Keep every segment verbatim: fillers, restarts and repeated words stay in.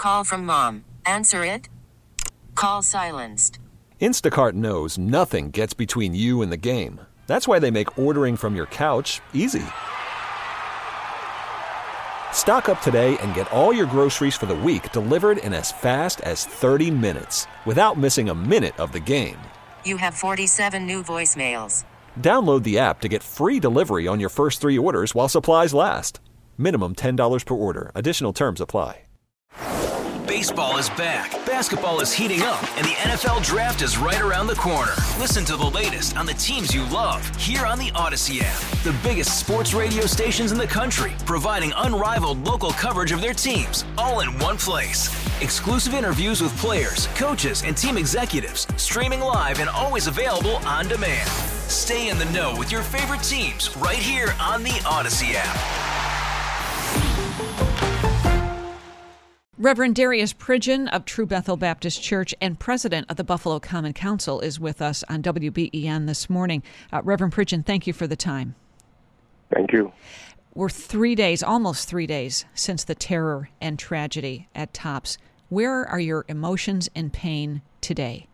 Call from mom. Answer it. Call silenced. Instacart knows nothing gets between you and the game. That's why they make ordering from your couch easy. Stock up today and get all your groceries for the week delivered in as fast as thirty minutes without missing a minute of the game. You have forty-seven new voicemails. Download the app to get free delivery on your first three orders while supplies last. Minimum ten dollars per order. Additional terms apply. Baseball is back, basketball is heating up, and the N F L Draft is right around the corner. Listen to the latest on the teams you love here on the Odyssey app. The biggest sports radio stations in the country, providing unrivaled local coverage of their teams, all in one place. Exclusive interviews with players, coaches, and team executives, streaming live and always available on demand. Stay in the know with your favorite teams right here on the Odyssey app. Reverend Darius Pridgeon of True Bethel Baptist Church and president of the Buffalo Common Council is with us on W B E N this morning. Uh, Reverend Pridgeon, thank you for the time. Thank you. We're three days, almost three days, since the terror and tragedy at Tops. Where are your emotions and pain today?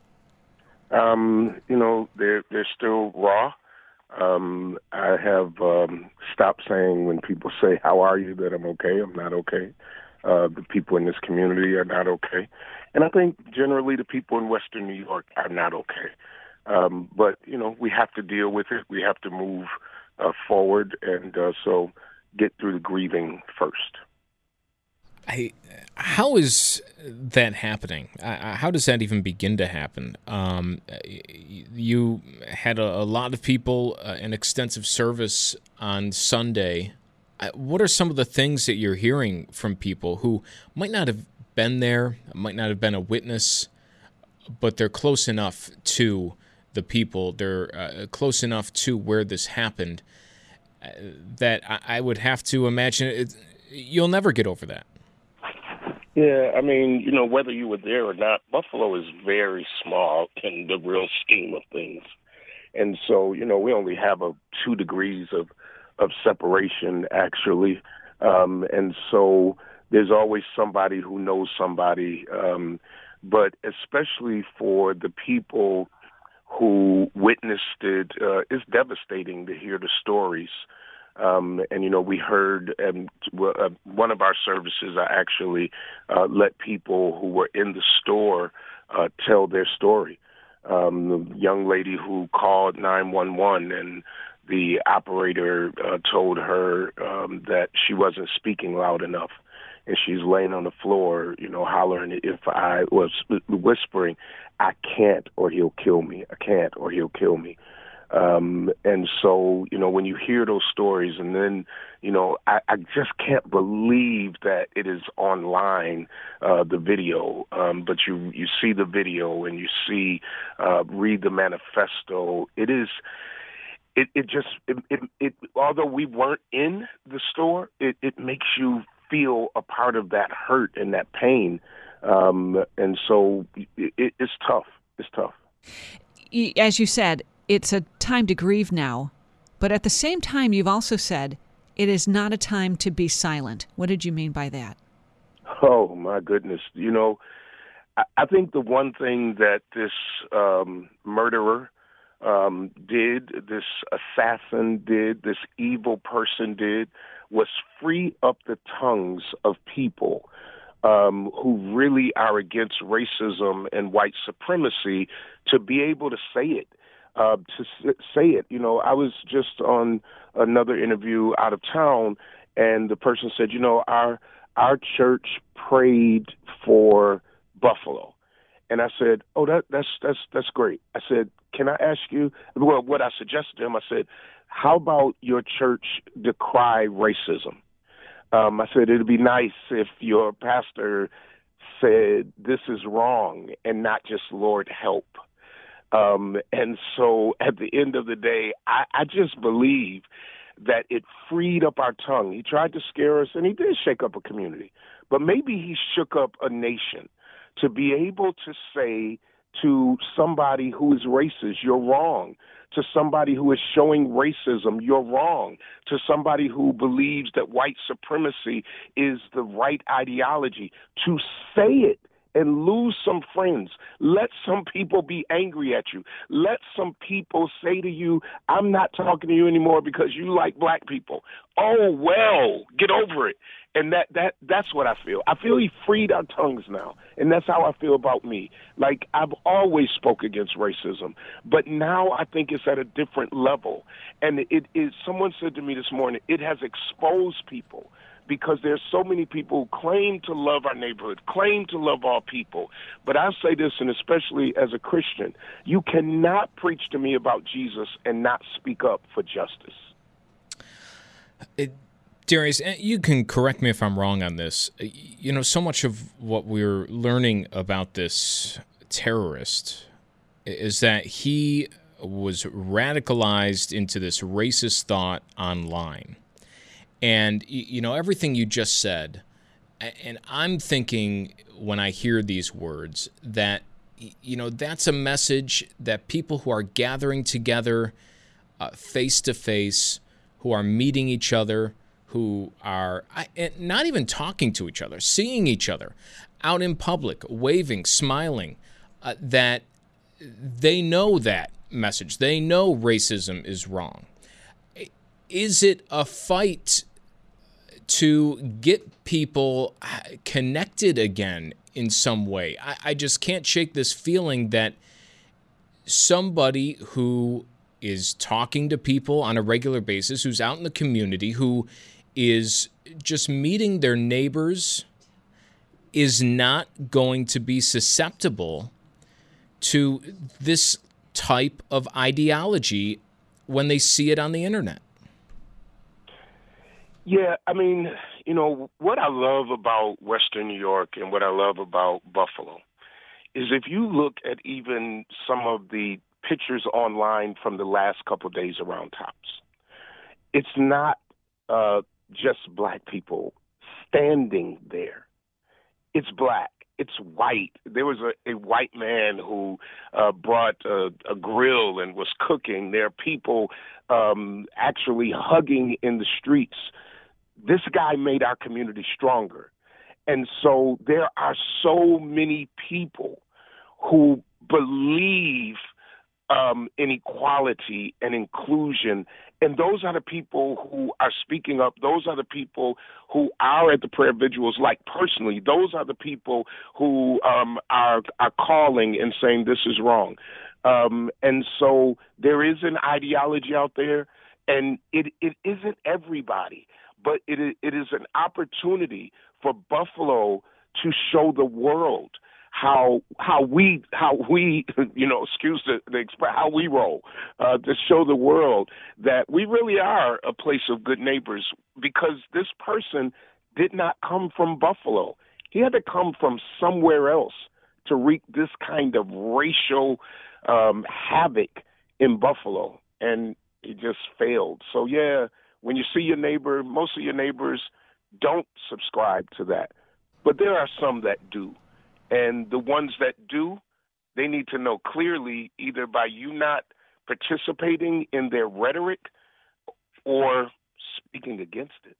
Um, you know, they're, they're still raw. Um, I have um, stopped saying when people say, "How are you?" that I'm okay. I'm not okay. Uh, the people in this community are not okay. And I think generally the people in Western New York are not okay. Um, but, you know, we have to deal with it. We have to move uh, forward and uh, so get through the grieving first. I, how is that happening? Uh, how does that even begin to happen? Um, you had a, a lot of people, uh, an extensive service on Sunday. What are some of the things that you're hearing from people who might not have been there, might not have been a witness, but they're close enough to the people, they're uh, close enough to where this happened, uh, that I, I would have to imagine it, you'll never get over that? Yeah, I mean, you know, whether you were there or not, Buffalo is very small in the real scheme of things. And so, you know, we only have a two degrees of of separation, actually. Um, and so there's always somebody who knows somebody. Um, but especially for the people who witnessed it, uh, it's devastating to hear the stories. Um, and, you know, we heard um, uh, one of our services, I actually uh, let people who were in the store uh, tell their story. Um, the young lady who called nine one one and the operator uh, told her um, that she wasn't speaking loud enough, and she's laying on the floor, you know, hollering if I was whispering, "I can't or he'll kill me. I can't or he'll kill me." Um, and so, you know, when you hear those stories and then, you know, I, I just can't believe that it is online, uh, the video. Um, but you, you see the video and you see, uh, read the manifesto. It is, It it just it, it it although we weren't in the store, it, it makes you feel a part of that hurt and that pain, um, and so it, it's tough. It's tough. As you said, it's a time to grieve now, but at the same time, you've also said it is not a time to be silent. What did you mean by that? Oh my goodness! You know, I, I think the one thing that this um, murderer. Um, did, this assassin did, this evil person did, was free up the tongues of people um, who really are against racism and white supremacy to be able to say it, uh, to say it. You know, I was just on another interview out of town, and the person said, you know, our our church prayed for Buffalo. And I said, oh, that, that's that's that's great. I said, can I ask you, well, what I suggested to him, I said, how about your church decry racism? Um, I said, it'd be nice if your pastor said this is wrong and not just Lord help. Um, and so at the end of the day, I, I just believe that it freed up our tongue. He tried to scare us, and he did shake up a community. But maybe he shook up a nation to be able to say to somebody who is racist, you're wrong, To somebody who is showing racism, you're wrong. To somebody who believes that white supremacy is the right ideology, to say it and lose some friends. Let some people be angry at you. Let some people say to you, I'm not talking to you anymore because you like black people. Oh, well, get over it. And that, that that's what I feel. I feel he freed our tongues now, and that's how I feel about me. Like, I've always spoke against racism, but now I think it's at a different level. And it is, someone said to me this morning, it has exposed people because there's so many people who claim to love our neighborhood, claim to love all people. But I say this, and especially as a Christian, you cannot preach to me about Jesus and not speak up for justice. It- Darius, you can correct me if I'm wrong on this. You know, so much of what we're learning about this terrorist is that he was radicalized into this racist thought online. And, you know, everything you just said, and I'm thinking when I hear these words that, you know, that's a message that people who are gathering together uh, face to face, who are meeting each other, who are not even talking to each other, seeing each other out in public, waving, smiling, uh, that they know that message. They know racism is wrong. Is it a fight to get people connected again in some way? I, I just can't shake this feeling that somebody who is talking to people on a regular basis, who's out in the community, who is just meeting their neighbors, is not going to be susceptible to this type of ideology when they see it on the internet. Yeah, I mean, you know, what I love about Western New York and what I love about Buffalo is if you look at even some of the pictures online from the last couple of days around Tops, it's not uh, just black people standing there. It's black. It's white. There was a, a white man who uh, brought a, a grill and was cooking. There are people um, actually hugging in the streets. This guy made our community stronger. And so there are so many people who believe um, in equality and inclusion. And those are the people who are speaking up. Those are the people who are at the prayer vigils, like personally. Those are the people who um, are, are calling and saying this is wrong. Um, and so there is an ideology out there, and it, it isn't everybody. But it is, it is an opportunity for Buffalo to show the world how how we how we you know excuse the, the express how we roll, uh, to show the world that we really are a place of good neighbors, because this person did not come from Buffalo. He had to come from somewhere else to wreak this kind of racial um, havoc in Buffalo, and he just failed. So yeah. When you see your neighbor, most of your neighbors don't subscribe to that. But there are some that do. And the ones that do, they need to know clearly, either by you not participating in their rhetoric or speaking against it.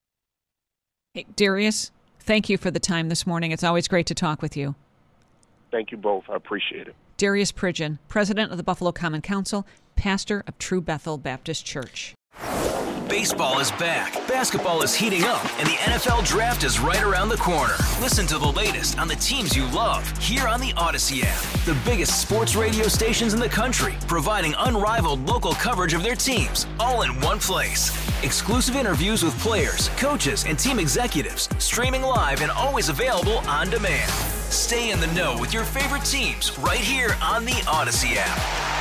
Hey, Darius, thank you for the time this morning. It's always great to talk with you. Thank you both. I appreciate it. Darius Pridgeon, president of the Buffalo Common Council, pastor of True Bethel Baptist Church. Baseball is back, basketball is heating up, and the N F L Draft is right around the corner. Listen to the latest on the teams you love here on the Odyssey app. The biggest sports radio stations in the country, providing unrivaled local coverage of their teams, all in one place. Exclusive interviews with players, coaches, and team executives, streaming live and always available on demand. Stay in the know with your favorite teams right here on the Odyssey app.